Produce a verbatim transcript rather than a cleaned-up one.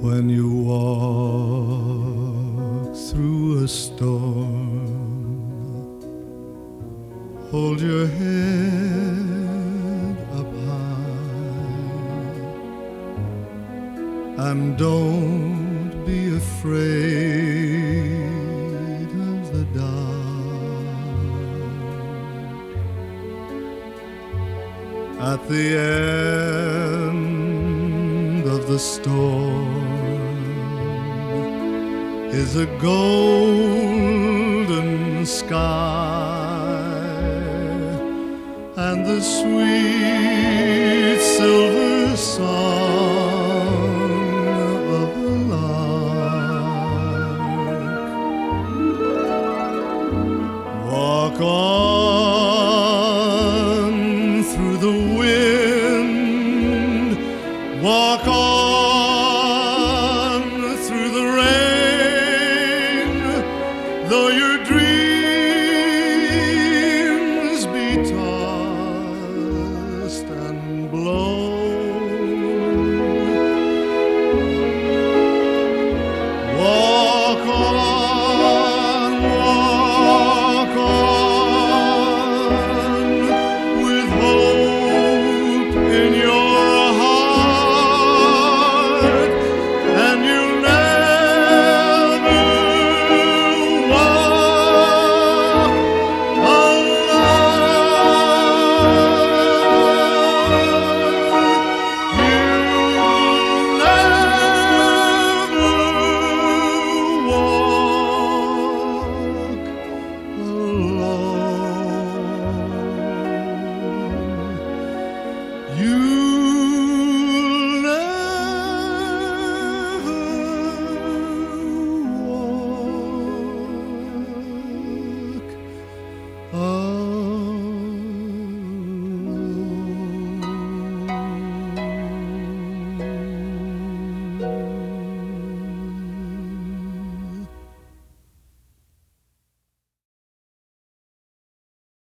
When you walk through a storm, hold your head up high and don't be afraid of the dark. At the end of the storm is a golden sky and the sweet silver song of the lark. Walk on through the wind, walk on through the rain, though your dreams be torn